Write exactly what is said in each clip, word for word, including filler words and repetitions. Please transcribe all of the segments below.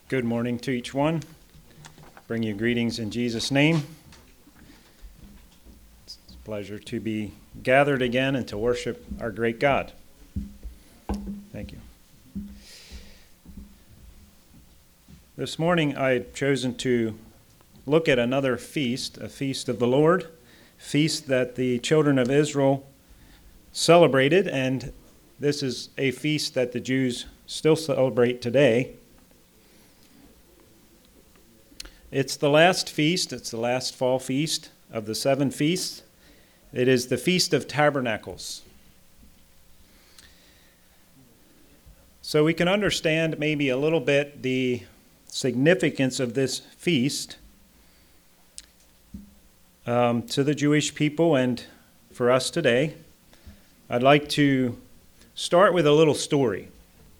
Good morning to each one. Bring you greetings in Jesus' name. It's a pleasure to be gathered again and to worship our great God. Thank you. This morning I've chosen to look at another feast, a feast of the Lord, feast that the children of Israel celebrated, and this is a feast that the Jews still celebrate today. It's the last feast, it's the last fall feast of the seven feasts. It is the Feast of Tabernacles. So we can understand maybe a little bit the significance of this feast um, to the Jewish people and for us today. I'd like to start with a little story.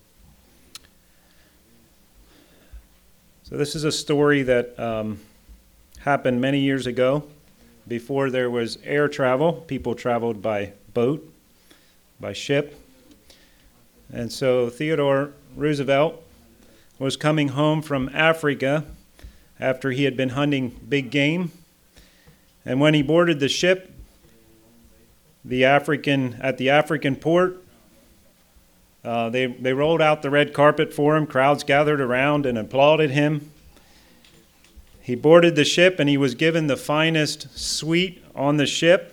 So this is a story that um, happened many years ago. Before there was air travel, people traveled by boat, by ship. And so Theodore Roosevelt was coming home from Africa after he had been hunting big game. And when he boarded the ship, the African at the African port, Uh, they, they rolled out the red carpet for him. Crowds gathered around and applauded him. He boarded the ship and he was given the finest suite on the ship.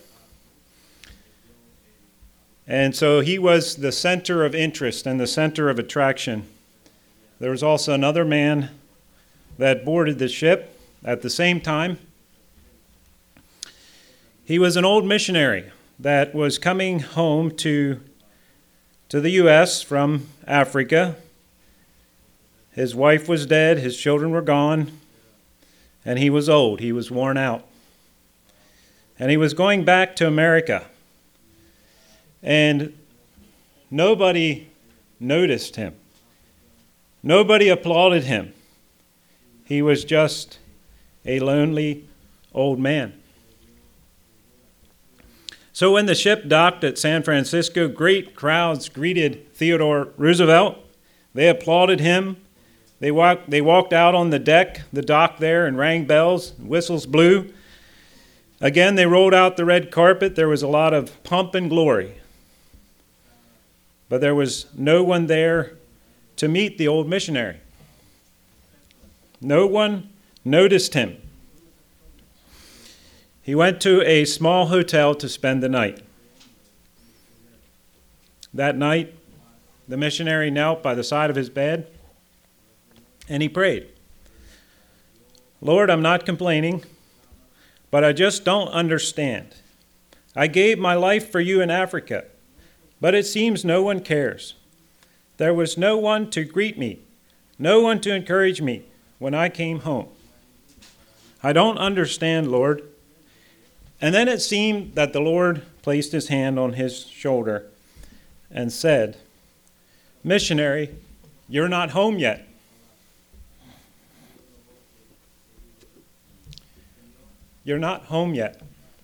And so he was the center of interest and the center of attraction. There was also another man that boarded the ship at the same time. He was an old missionary that was coming home to to the U S from Africa. His wife was dead, his children were gone, and he was old, he was worn out. And he was going back to America. And nobody noticed him. Nobody applauded him. He was just a lonely old man. So when the ship docked at San Francisco, great crowds greeted Theodore Roosevelt. They applauded him. They walked, they walked out on the deck, the dock there, and rang bells, whistles blew. Again, they rolled out the red carpet. There was a lot of pomp and glory. But there was no one there to meet the old missionary. No one noticed him. He went to a small hotel to spend the night. That night, the missionary knelt by the side of his bed, and he prayed. Lord, I'm not complaining, but I just don't understand. I gave my life for you in Africa, but it seems no one cares. There was no one to greet me, no one to encourage me when I came home. I don't understand, Lord. And then it seemed that the Lord placed his hand on his shoulder and said, "Missionary, you're not home yet." You're not home yet.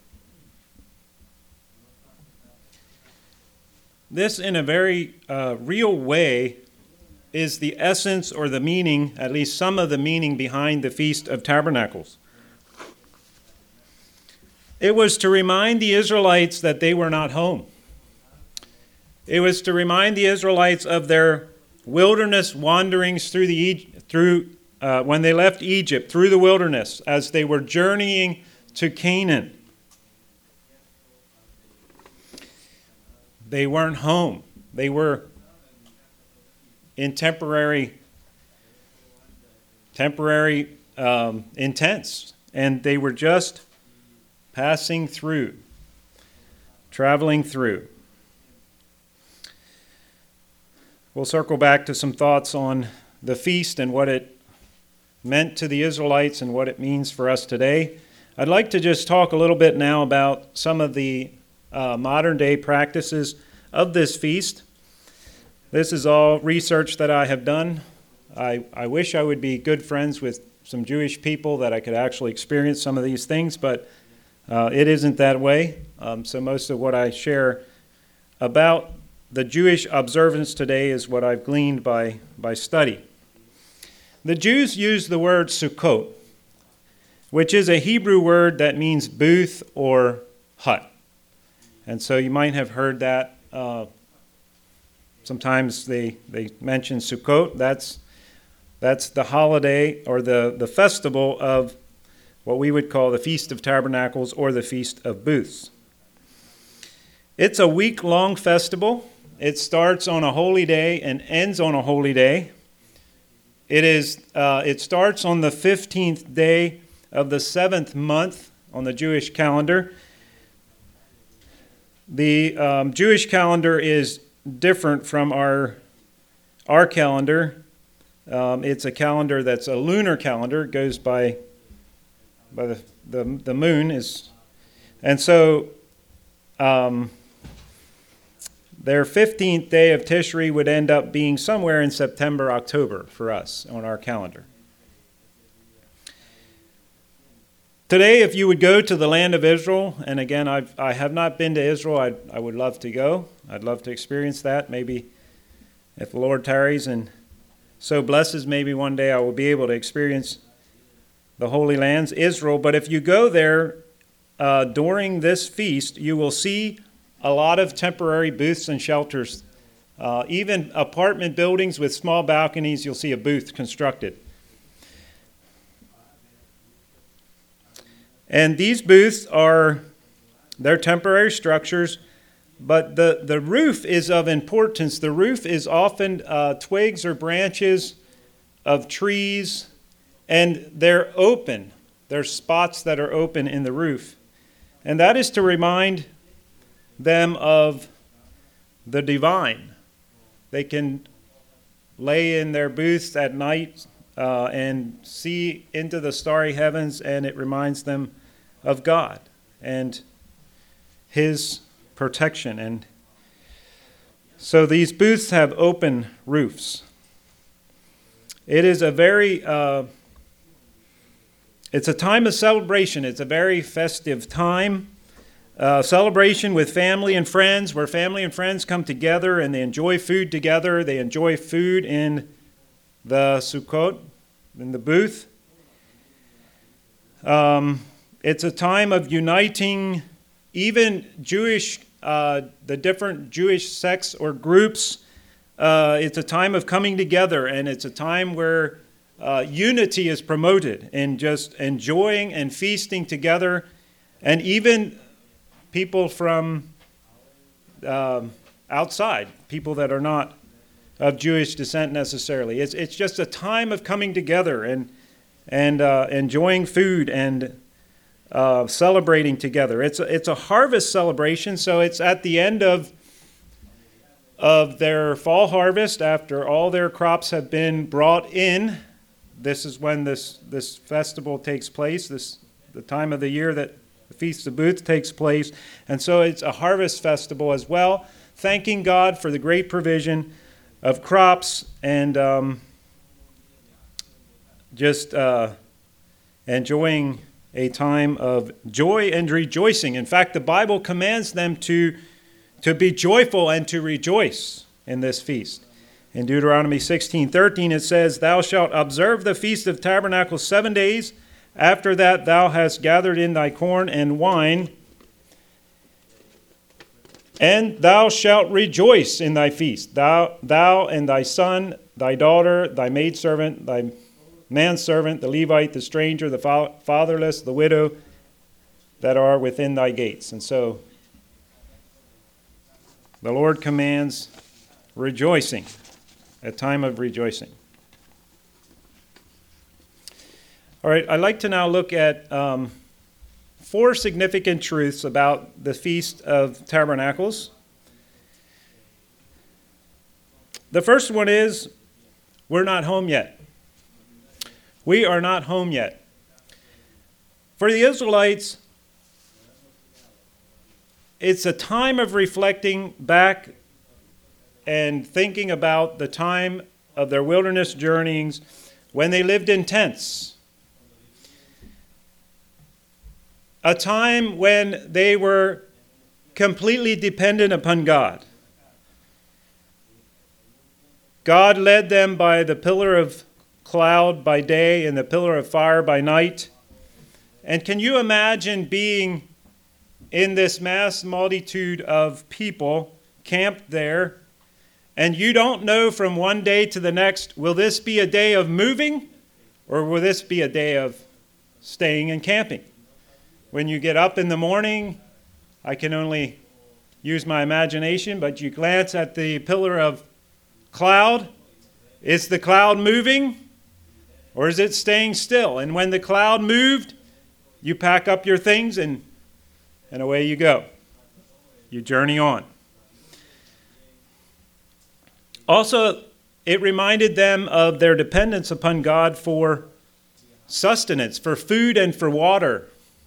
This, in a very uh, real way, is the essence or the meaning, at least some of the meaning behind the Feast of Tabernacles. It was to remind the Israelites that they were not home. It was to remind the Israelites of their wilderness wanderings through the through uh, when they left Egypt, through the wilderness, as they were journeying to Canaan. They weren't home. They were in temporary, temporary um, in tents, and they were just passing through, traveling through. We'll circle back to some thoughts on the feast and what it meant to the Israelites and what it means for us today. I'd like to just talk a little bit now about some of the uh, modern day practices of this feast. This is all research that I have done. I, I wish I would be good friends with some Jewish people that I could actually experience some of these things, but Uh, it isn't that way. Um, so most of what I share about the Jewish observance today is what I've gleaned by, by study. The Jews use the word Sukkot, which is a Hebrew word that means booth or hut. And so you might have heard that. Uh, sometimes they, they mention Sukkot. That's, that's the holiday or the, the festival of what we would call the Feast of Tabernacles or the Feast of Booths. It's a week-long festival. It starts on a holy day and ends on a holy day. It is. Uh, it starts on the fifteenth day of the seventh month on the Jewish calendar. The um, Jewish calendar is different from our our calendar. Um, it's a calendar that's a lunar calendar. It goes by by the the, the moon is, and so um, their fifteenth day of Tishri would end up being somewhere in September, October for us on our calendar. Today, if you would go to the land of Israel, and again, I've, I have not been to Israel. I, I would love to go. I'd love to experience that. Maybe if the Lord tarries and so blesses, maybe one day I will be able to experience the Holy Lands, Israel. But if you go there uh, during this feast, you will see a lot of temporary booths and shelters. Uh, even apartment buildings with small balconies, you'll see a booth constructed. And these booths are, they're temporary structures, but the, the roof is of importance. The roof is often uh, twigs or branches of trees, and they're open. There's spots that are open in the roof. And that is to remind them of the divine. They can lay in their booths at night uh, and see into the starry heavens, and it reminds them of God and His protection. And so these booths have open roofs. It is a very, uh, it's a time of celebration. It's a very festive time. Uh, celebration with family and friends, where family and friends come together and they enjoy food together. They enjoy food in the Sukkot, in the booth. Um, it's a time of uniting even Jewish, uh, the different Jewish sects or groups. Uh, it's a time of coming together, and it's a time where uh, unity is promoted and just enjoying and feasting together, and even people from um, outside, people that are not of Jewish descent necessarily. It's it's just a time of coming together and and uh, enjoying food and uh, celebrating together. It's a, it's a harvest celebration, so it's at the end of of their fall harvest, after all their crops have been brought in. This is when this this festival takes place. This the time of the year that the Feast of Booths takes place. And so it's a harvest festival as well, thanking God for the great provision of crops and um, just uh, enjoying a time of joy and rejoicing. In fact, the Bible commands them to, to be joyful and to rejoice in this feast. In Deuteronomy sixteen thirteen, it says, "Thou shalt observe the Feast of Tabernacles seven days. After that thou hast gathered in thy corn and wine, and thou shalt rejoice in thy feast, thou, thou and thy son, thy daughter, thy maidservant, thy manservant, the Levite, the stranger, the fatherless, the widow that are within thy gates." And so the Lord commands rejoicing, a time of rejoicing. All right, I'd like to now look at um, four significant truths about the Feast of Tabernacles. The first one is, we're not home yet. We are not home yet. For the Israelites, it's a time of reflecting back and thinking about the time of their wilderness journeyings when they lived in tents. A time when they were completely dependent upon God. God led them by the pillar of cloud by day and the pillar of fire by night. And can you imagine being in this mass multitude of people camped there, and you don't know from one day to the next, will this be a day of moving or will this be a day of staying and camping? When you get up in the morning, I can only use my imagination, but you glance at the pillar of cloud. Is the cloud moving or is it staying still? And when the cloud moved, you pack up your things and, and away you go. You journey on. Also, it reminded them of their dependence upon God for sustenance, for food and for water.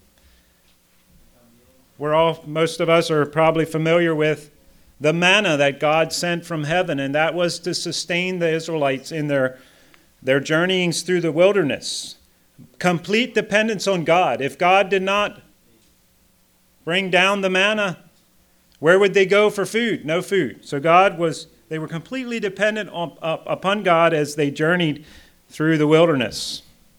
We're all, most of us are probably familiar with the manna that God sent from heaven, and that was to sustain the Israelites in their, their journeyings through the wilderness. Complete dependence on God. If God did not bring down the manna, where would they go for food? No food. So God was, they were completely dependent on, uh, upon God as they journeyed through the wilderness.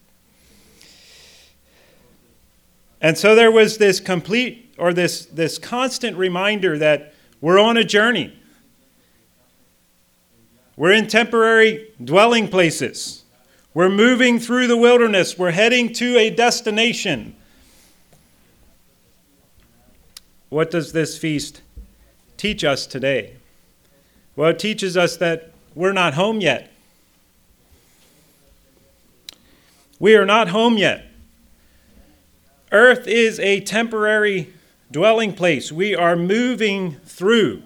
And so there was this complete, or this, this constant reminder that we're on a journey. We're in temporary dwelling places. We're moving through the wilderness. We're heading to a destination. What does this feast teach us today? Well, it teaches us that we're not home yet. We are not home yet. Earth is a temporary dwelling place. We are moving through.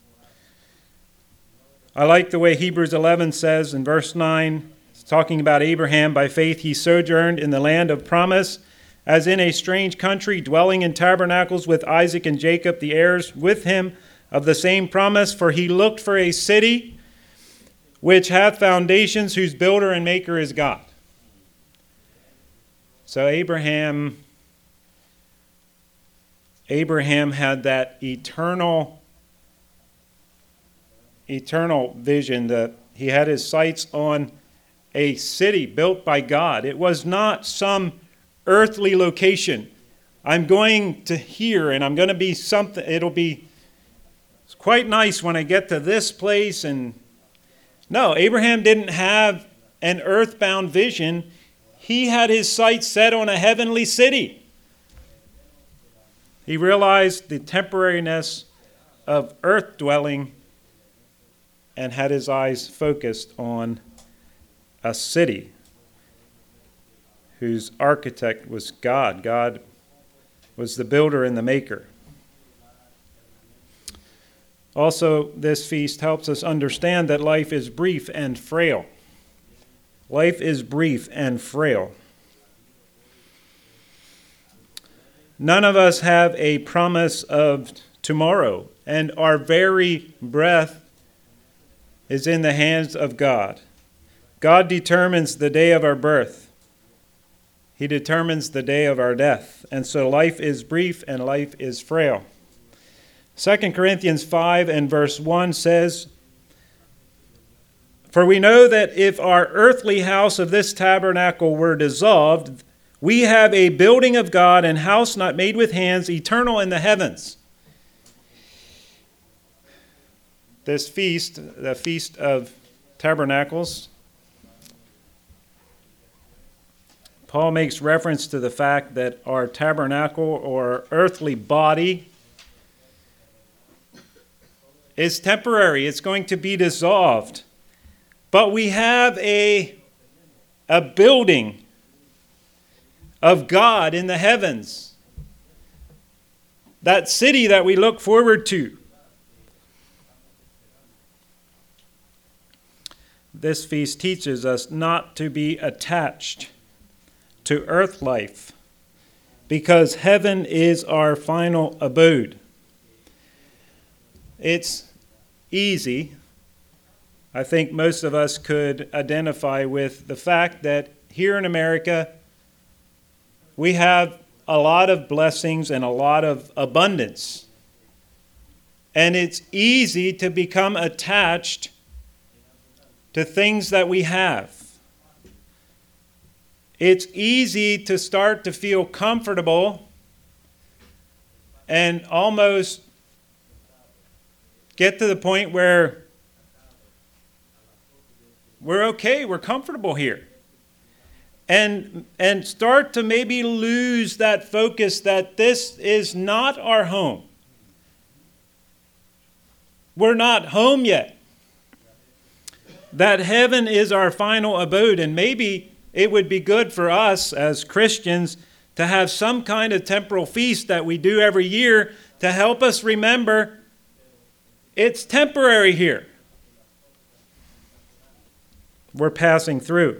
I like the way Hebrews eleven says in verse nine, it's talking about Abraham. By faith he sojourned in the land of promise, as in a strange country, dwelling in tabernacles with Isaac and Jacob, the heirs with him of the same promise. For he looked for a city which hath foundations, whose builder and maker is God. So Abraham, Abraham had that eternal, eternal vision that he had his sights on a city built by God. It was not some earthly location. I'm going to here and I'm going to be something, it'll be it's quite nice when I get to this place. And no, Abraham didn't have an earthbound vision. He had his sights set on a heavenly city. He realized the temporariness of earth dwelling and had his eyes focused on a city whose architect was God. God was the builder and the maker. Also, this feast helps us understand that life is brief and frail. Life is brief and frail. None of us have a promise of tomorrow, and our very breath is in the hands of God. God determines the day of our birth. He determines the day of our death. And so life is brief and life is frail. Second Corinthians five and verse one says, for we know that if our earthly house of this tabernacle were dissolved, we have a building of God, and house not made with hands, eternal in the heavens. This feast, the Feast of Tabernacles, Paul makes reference to the fact that our tabernacle or earthly body is temporary. It's going to be dissolved. But we have a, a building of God in the heavens. That city that we look forward to. This feast teaches us not to be attached to earth life, because heaven is our final abode. It's easy. I think most of us could identify with the fact that here in America, we have a lot of blessings and a lot of abundance. And it's easy to become attached to things that we have. it's easy to start to feel comfortable and almost get to the point where we're okay, we're comfortable here. And, and start to maybe lose that focus that this is not our home. We're not home yet. That heaven is our final abode, and maybe it would be good for us as Christians to have some kind of temporal feast that we do every year to help us remember it's temporary here. We're passing through.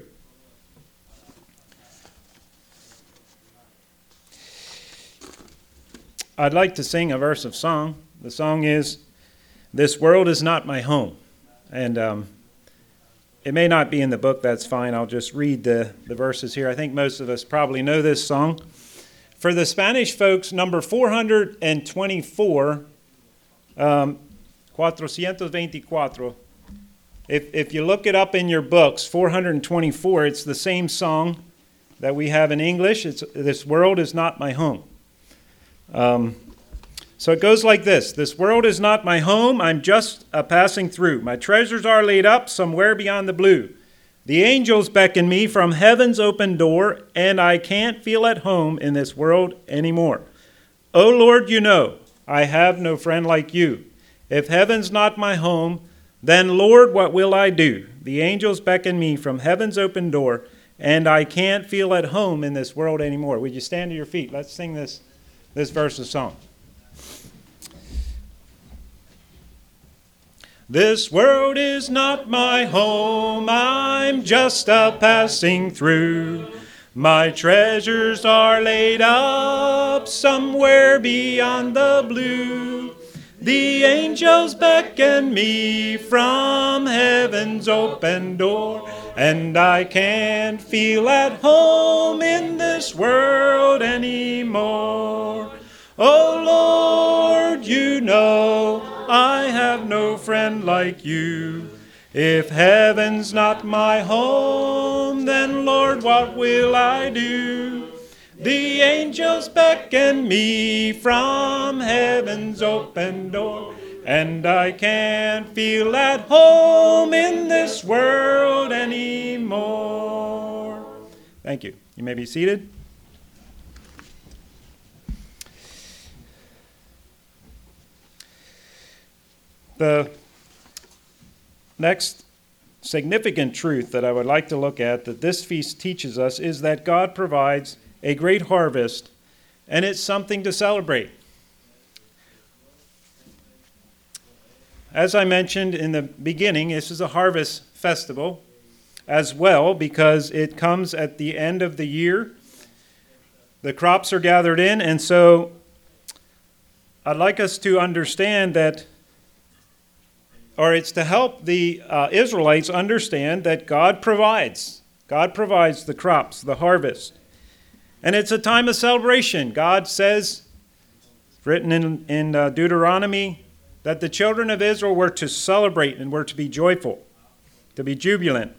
I'd like to sing a verse of song. The song is, "This world is not my home." And um, it may not be in the book, that's fine. I'll just read the, the verses here. I think most of us probably know this song. For the Spanish folks, number four hundred twenty-four, um, cuatrocientos veinticuatro. If, if you look it up in your books, four hundred twenty-four, it's the same song that we have in English. It's "This world is not my home." Um, so it goes like this. "This world is not my home, I'm just a passing through. My treasures are laid up somewhere beyond the blue. The angels beckon me from heaven's open door, and I can't feel at home in this world anymore. Oh Lord, you know, I have no friend like you. If heaven's not my home, then Lord, what will I do? The angels beckon me from heaven's open door, and I can't feel at home in this world anymore." Would you stand to your feet? Let's sing this, this verse of song. This world is not my home, I'm just a passing through. My treasures are laid up somewhere beyond the blue. The angels beckon me from heaven's open door, and I can't feel at home in this world anymore. Oh Lord, you know I have no friend like you. If heaven's not my home, then Lord, what will I do? The angels beckon me from heaven's open door, and I can't feel at home in this world anymore. Thank you. You may be seated. The next significant truth that I would like to look at that this feast teaches us is that God provides a great harvest, and it's something to celebrate. As I mentioned in the beginning, this is a harvest festival as well because it comes at the end of the year. The crops are gathered in, and so I'd like us to understand that, or it's to help the uh, Israelites understand that God provides. God provides the crops, the harvest. And it's a time of celebration. God says, written in, in uh, Deuteronomy, that the children of Israel were to celebrate and were to be joyful, to be jubilant.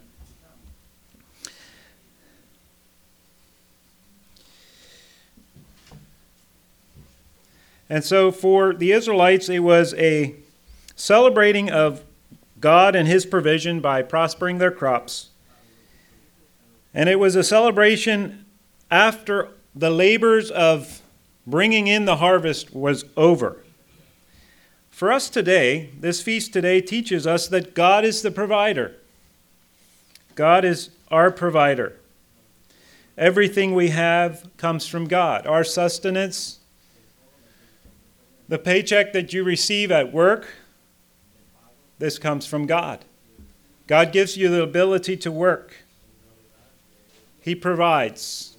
And so for the Israelites, it was a celebrating of God and his provision by prospering their crops. And it was a celebration after the labors of bringing in the harvest was over. For us today, this feast today teaches us that God is the provider. God is our provider. Everything we have comes from God. Our sustenance, the paycheck that you receive at work, this comes from God. God gives you the ability to work. He provides.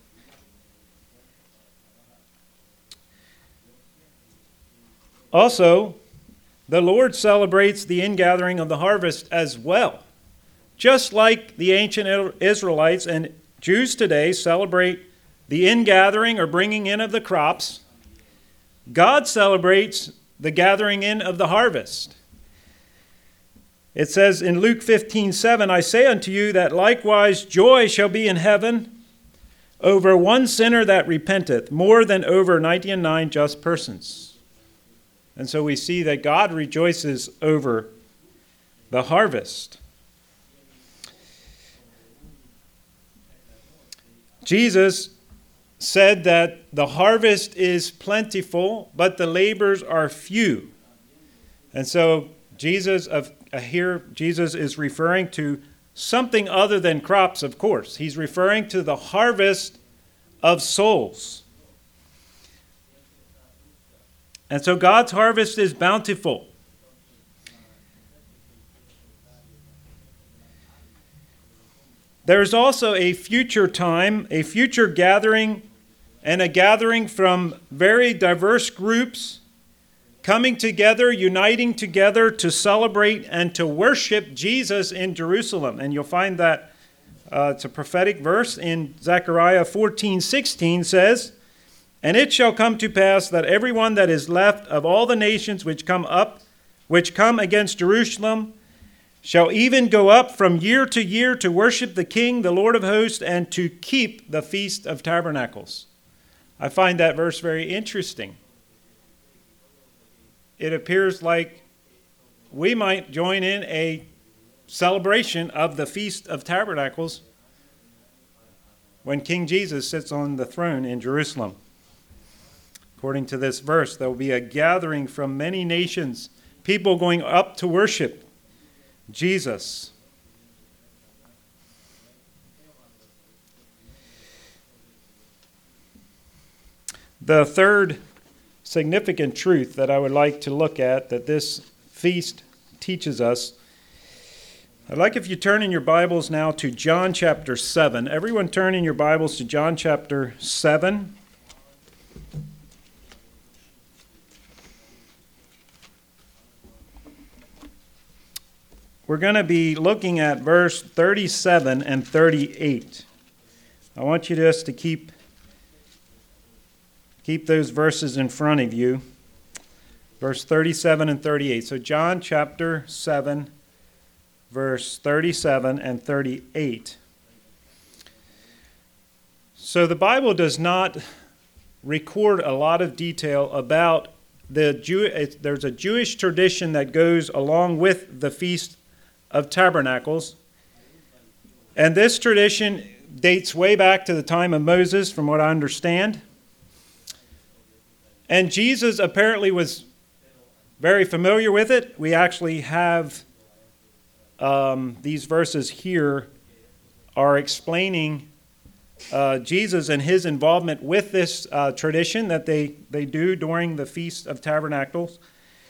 Also, the Lord celebrates the ingathering of the harvest as well. Just like the ancient Israelites and Jews today celebrate the ingathering or bringing in of the crops, God celebrates the gathering in of the harvest. It says in Luke fifteen seven, "I say unto you that likewise joy shall be in heaven over one sinner that repenteth, more than over ninety and nine just persons. And so we see that God rejoices over the harvest. Jesus said that the harvest is plentiful, but the labors are few. And so Jesus of uh, here Jesus is referring to something other than crops, of course. He's referring to the harvest of souls. And so God's harvest is bountiful. There is also a future time, a future gathering, and a gathering from very diverse groups coming together, uniting together to celebrate and to worship Jesus in Jerusalem. And you'll find that uh, it's a prophetic verse in Zechariah fourteen sixteen says, "And it shall come to pass that everyone that is left of all the nations which come up, which come against Jerusalem, shall even go up from year to year to worship the King, the Lord of hosts, and to keep the Feast of Tabernacles." I find that verse very interesting. It appears like we might join in a celebration of the Feast of Tabernacles when King Jesus sits on the throne in Jerusalem. According to this verse, there will be a gathering from many nations, people going up to worship Jesus. The third significant truth that I would like to look at that this feast teaches us, I'd like if you turn in your Bibles now to John chapter seven. Everyone turn in your Bibles to John chapter seven. We're going to be looking at verse thirty-seven and thirty-eight. I want you just to keep, keep those verses in front of you. Verse thirty-seven and thirty-eight. So John chapter seven, verse thirty-seven and thirty-eight. So the Bible does not record a lot of detail about the Jew. There's a Jewish tradition that goes along with the Feast of Tabernacles. And this tradition dates way back to the time of Moses, from what I understand. And Jesus apparently was very familiar with it. We actually have um, these verses here are explaining uh, Jesus and his involvement with this uh, tradition that they, they do during the Feast of Tabernacles.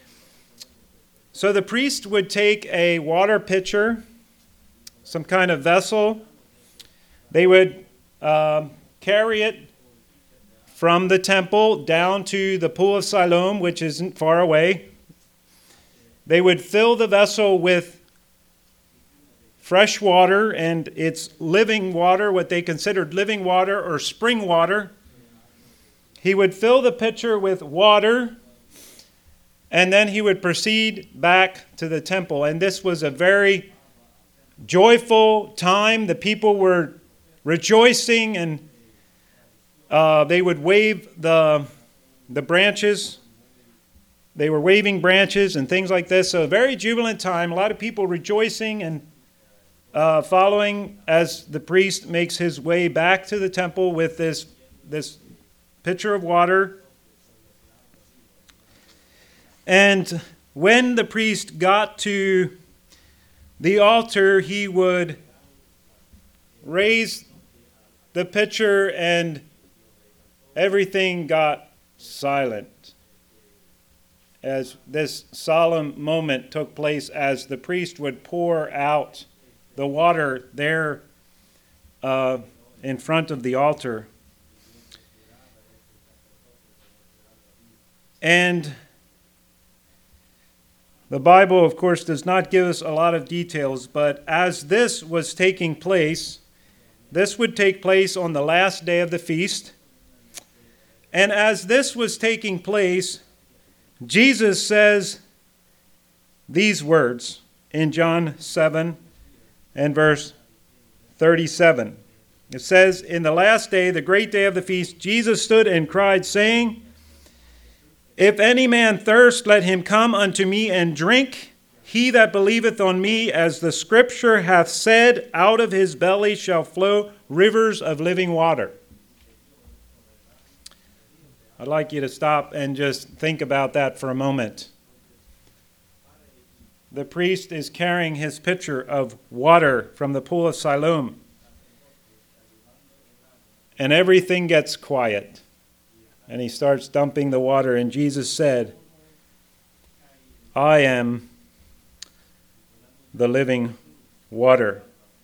So the priest would take a water pitcher, some kind of vessel. They would um, carry it from the temple down to the pool of Siloam, which isn't far away. They would fill the vessel with fresh water, and it's living water, what they considered living water or spring water. He would fill the pitcher with water, and then he would proceed back to the temple. And this was a very joyful time. The people were rejoicing, and uh, they would wave the, the branches. They were waving branches and things like this. So a very jubilant time. A lot of people rejoicing and uh, following as the priest makes his way back to the temple with this, this pitcher of water. And when the priest got to the altar, he would raise the pitcher and everything got silent as this solemn moment took place as the priest would pour out the water there uh, in front of the altar. And the Bible, of course, does not give us a lot of details, but as this was taking place, this would take place on the last day of the feast. And as this was taking place, Jesus says these words in John seven and verse thirty-seven. It says, in the last day, the great day of the feast, Jesus stood and cried, saying, If any man thirst, let him come unto me and drink. He that believeth on me, as the scripture hath said, out of his belly shall flow rivers of living water. I'd like you to stop and just think about that for a moment. The priest is carrying his pitcher of water from the pool of Siloam. And everything gets quiet. And he starts dumping the water. And Jesus said, I am the living water.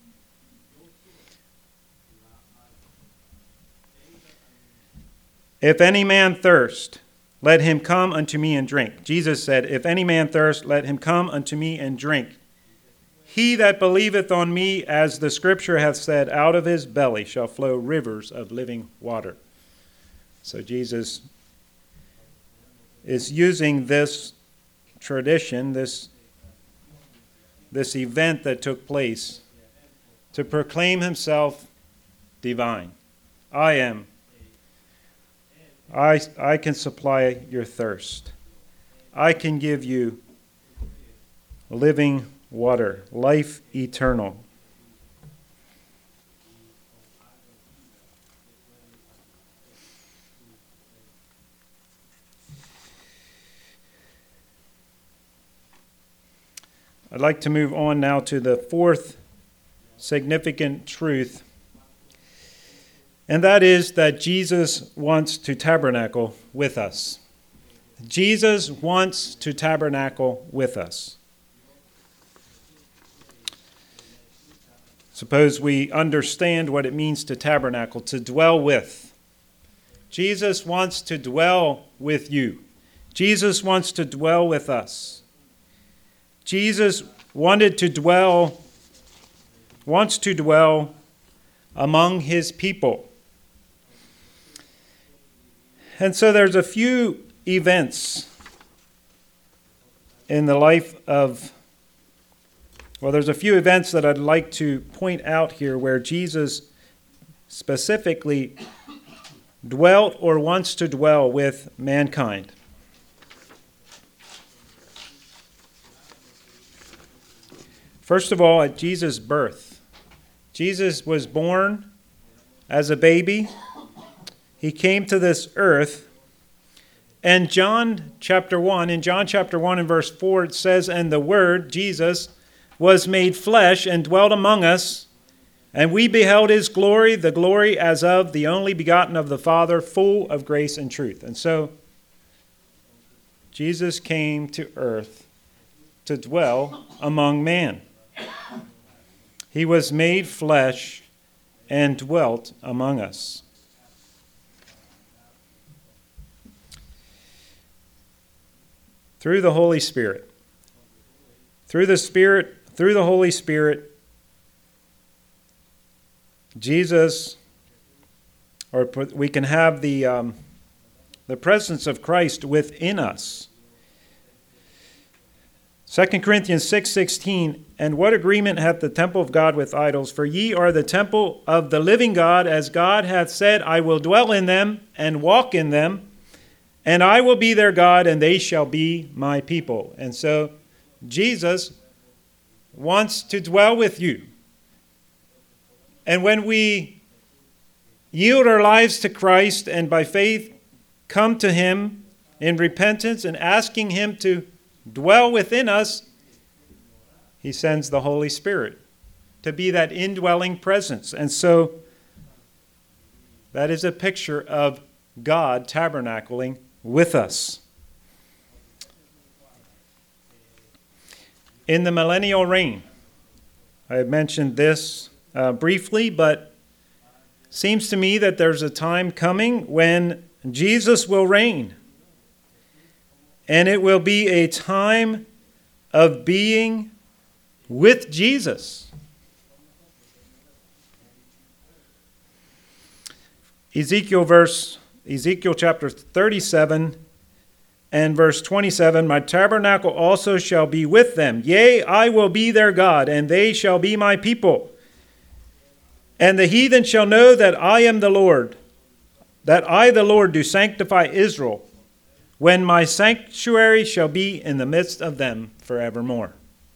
If any man thirst, let him come unto me and drink. Jesus said, If any man thirst, let him come unto me and drink. He that believeth on me, as the scripture hath said, out of his belly shall flow rivers of living water. So Jesus is using this tradition, this, this event that took place, to proclaim himself divine. I am. I, I can supply your thirst. I can give you living water, life eternal. I'd like to move on now to the fourth significant truth, and that is that Jesus wants to tabernacle with us. Jesus wants to tabernacle with us. Suppose we understand what it means to tabernacle, to dwell with. Jesus wants to dwell with you. Jesus wants to dwell with us. Jesus wanted to dwell, wants to dwell among his people. And so there's a few events in the life of Well, there's a few events that I'd like to point out here where Jesus specifically dwelt or wants to dwell with mankind. First of all, at Jesus' birth. Jesus was born as a baby. He came to this earth. And John chapter one, in John chapter one and verse four, it says, And the Word, Jesus, was made flesh and dwelt among us, and we beheld his glory, the glory as of the only begotten of the Father, full of grace and truth. And so, Jesus came to earth to dwell among man. He was made flesh and dwelt among us. Through the Holy Spirit. Through the Spirit Through the Holy Spirit, Jesus, or we can have the um, the presence of Christ within us. Second Corinthians six sixteen, And what agreement hath the temple of God with idols? For ye are the temple of the living God, as God hath said, I will dwell in them and walk in them, and I will be their God, and they shall be my people. And so Jesus wants to dwell with you. And when we yield our lives to Christ and by faith come to him in repentance and asking him to dwell within us, he sends the Holy Spirit to be that indwelling presence. And so that is a picture of God tabernacling with us. In the millennial reign, I have mentioned this uh, briefly, but it seems to me that there's a time coming when Jesus will reign. And it will be a time of being with Jesus. Ezekiel verse, Ezekiel chapter thirty-seven and verse twenty-seven, My tabernacle also shall be with them. Yea, I will be their God, and they shall be my people. And the heathen shall know that I am the Lord, that I, the Lord, do sanctify Israel, when my sanctuary shall be in the midst of them forevermore.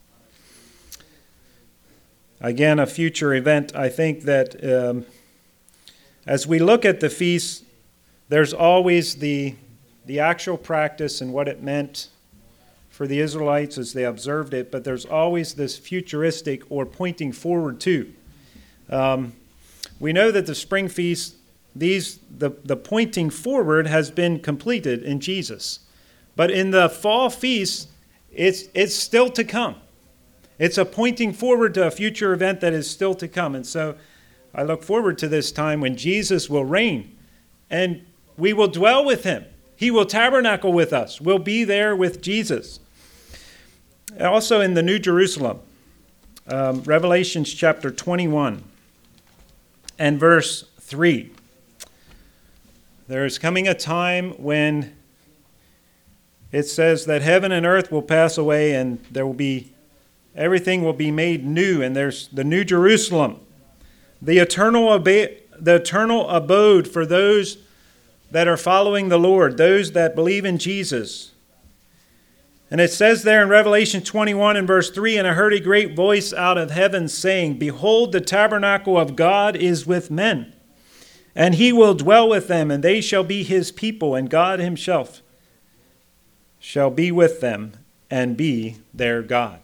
Again, a future event. I think that um, as we look at the feast, there's always the, the actual practice and what it meant for the Israelites as they observed it, but there's always this futuristic or pointing forward to. Um, we know that the spring feast, these the, the pointing forward has been completed in Jesus. But in the fall feast, it's it's still to come. It's a pointing forward to a future event that is still to come. And so I look forward to this time when Jesus will reign and we will dwell with him. He will tabernacle with us. We'll be there with Jesus. Also in the New Jerusalem, um, Revelation chapter twenty-one and verse three. There is coming a time when it says that heaven and earth will pass away and there will be everything will be made new, and there's the New Jerusalem, the eternal obe- the eternal abode for those that are following the Lord, those that believe in Jesus. And it says there in Revelation twenty-one and verse three, and I heard a great voice out of heaven saying, behold, the tabernacle of God is with men, and he will dwell with them, and they shall be his people, and God himself shall be with them and be their God.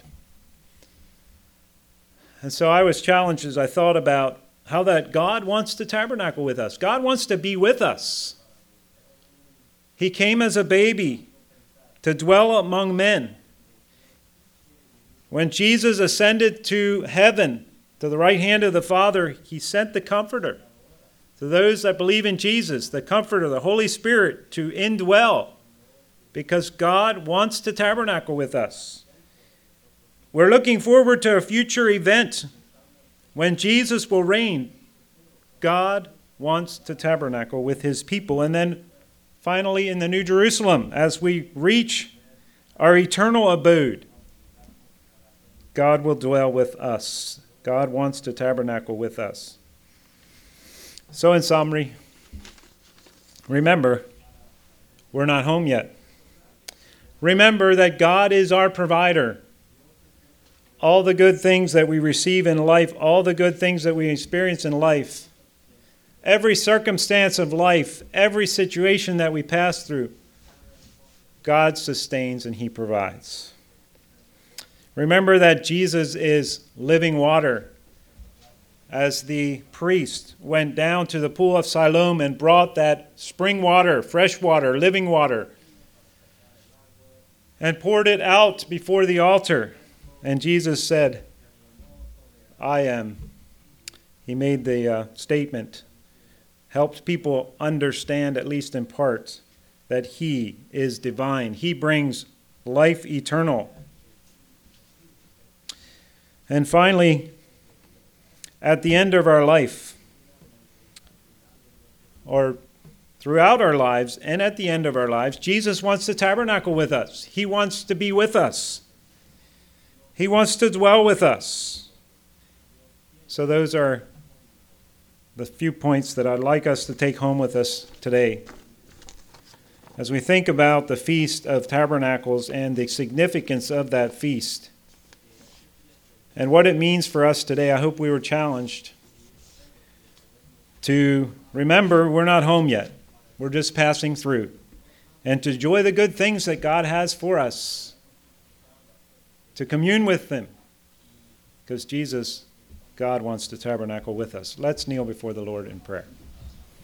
And so I was challenged as I thought about how that God wants to tabernacle with us. God wants to be with us. He came as a baby to dwell among men. When Jesus ascended to heaven, to the right hand of the Father, he sent the Comforter to those that believe in Jesus, the Comforter, the Holy Spirit, to indwell, because God wants to tabernacle with us. We're looking forward to a future event when Jesus will reign. God wants to tabernacle with his people. And then finally in the New Jerusalem, as we reach our eternal abode, God will dwell with us. God wants to tabernacle with us. So in summary, remember, we're not home yet. Remember that God is our provider. All the good things that we receive in life, all the good things that we experience in life, every circumstance of life, every situation that we pass through, God sustains and he provides. Remember that Jesus is living water. As the priest went down to the pool of Siloam and brought that spring water, fresh water, living water, and poured it out before the altar. And Jesus said, I am. He made the uh, statement, helped people understand, at least in part, that he is divine. He brings life eternal. And finally, at the end of our life, or throughout our lives and at the end of our lives, Jesus wants to tabernacle with us. He wants to be with us. He wants to dwell with us. So those are the few points that I'd like us to take home with us today. As we think about the Feast of Tabernacles and the significance of that feast and what it means for us today, I hope we were challenged to remember we're not home yet. We're just passing through. And to enjoy the good things that God has for us. To commune with them, because Jesus, God, wants to tabernacle with us. Let's kneel before the Lord in prayer.